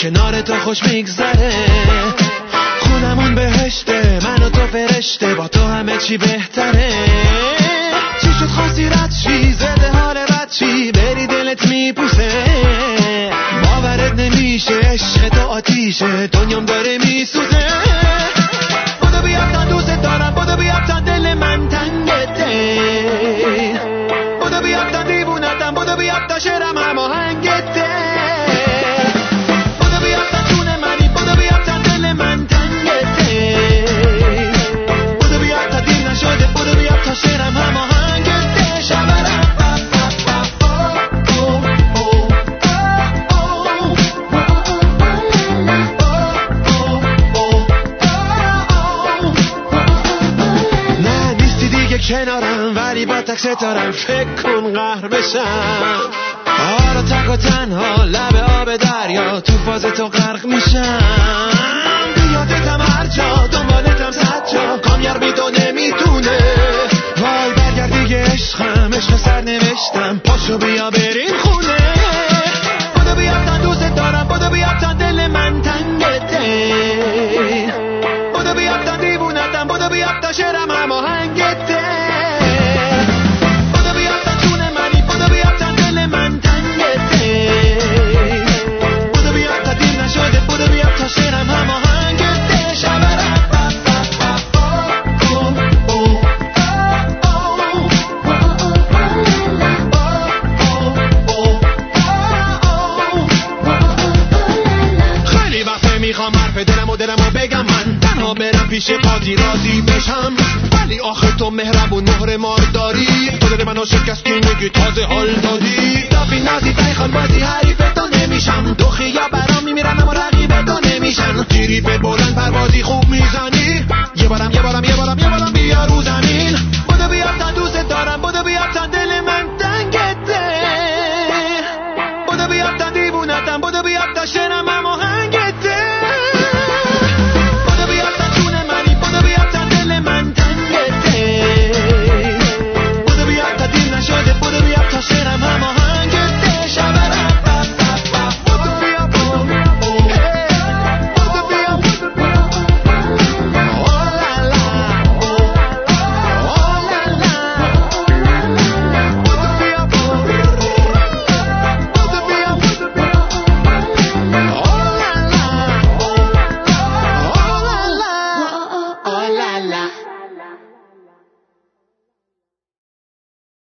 کنار تو خوش میگذره، خونمون بهشته، من و تو فرشته، با تو همه چی بهتره. چی شد خواستی رد چی، زده حال بد چی، بری دلت میپوسه، باورت نمیشه، عشق تو آتیشه، دنیام داره میسوزه. بودو بیاد تا دوست دارم، بودو بیاد تا دل من تنگته، بودو بیاد تا دیوونتم، بودو بیاد تا شعرم هماهنگته، بودو بیاد تا جون منی، بودو بیاد تا دل من تنگته، بودو بیاد تا دیر نشده، بودو بیاد تا شعرم هماهنگته. شبرم کنارم ولی با تک ستارم، فکر کن قهر بشم، آره تک و تنها لب آب دریا، تو فاز تو غرق میشم، بیادتم هر جا، دنبالتم صد جا، کامیار بی تو نمیتونه، وای برگرد دیگه عشقم، عشق سر نوشتم، پاشو بیا بریم خونه، بودو بیاد تا دوست دارم، بودو بیاد تا دل من تنگته، بودو بیاد تا دیوونتم، بودو بیاد تا شعرم هماهنگته، شعرم هماهنگته. شبرم خیلی وقته میخوام حرف دلمو بگم، من تنها برم پیش قاضی راضی بشم، ولی آخه تو مهربون مهر مار داری، تو دل منو شکست که میگی تازه حال دادی، دافی نازی فریخان بازی حریف تو نمیشم، دو خیا برام میمیرن اما رقیب تو نمیشن، تیری به بلند پروازی خوب میزنی، یه بارم بیا رو زمین، بودو بیاد تا دوست دارم، بودو بیاد تا دل من تنگته، بودو بیاد تا دیوونتم، بودو بیاد تا شعرم هماهنگته، بودو بیاد تا جون منی، بودو بیاد تا دل من تنگته، بودو بیاد تا دیر نشده، بودو بیاد تا شعرم هماهنگته. شبرم la la